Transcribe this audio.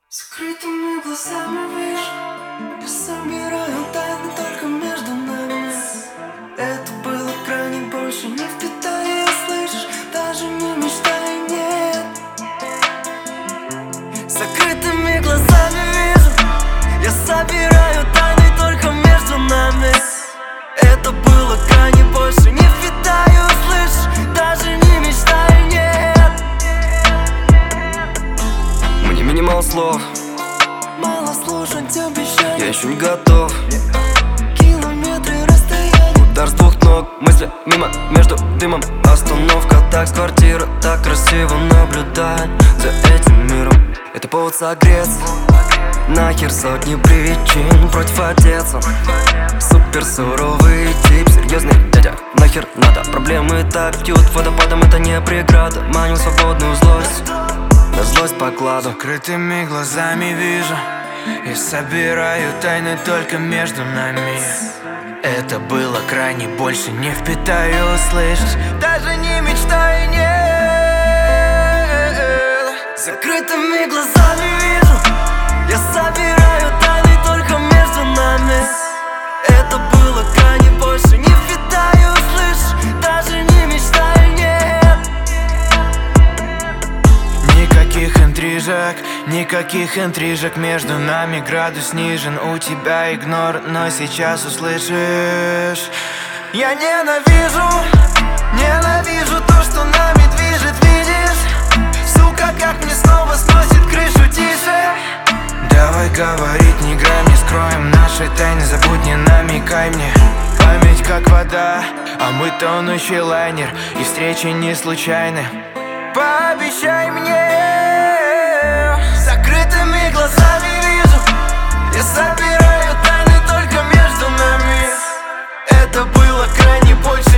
Скрытыми глазами вижу, я собираю тайны только между нами. Это было крайне, больше не впитаю, слышишь, даже не мечтай, нет. Закрытыми глазами вижу, я собираю тайны только между нами. Это было крайне, больше не впитаю, слышишь, даже не мечтай, нет. Мне минимал слов, мало слушать обещаний. я еще не готов. Километры расстояния, Удар с двух ног, мысли мимо, между дымом остановка. Так с квартиры, так красиво наблюдать за этим миром. Это повод согреться, нахер сотни причин против отеца. Супер суровый тип, серьезный дядя, нахер надо. Проблемы так бьют водопадом, это не преграда. Маню свободную злость, на злость покладу. Закрытыми глазами вижу, я собираю тайны только между нами. Это было крайне, больше не впитаю, слышишь, даже не мечтай, нет. закрытыми глазами вижу, я собираю тайны только между нами. Это было крайне, больше не впитаю, слышишь, даже не мечтай, нет. Никаких интрижек между нами, градус снижен. У тебя игнор, но сейчас услышишь. Я ненавижу то, что нами движет, видишь? Сука, как мне снова сносит крышу, тише. Давай говорить, не играй, не скроем наши тайны. Забудь, не намекай мне. Память как вода, а мы тонущий лайнер, и встречи не случайны. Пообещай мне. Закрытыми глазами вижу, я собираю тайны только между нами. Это было крайне, больше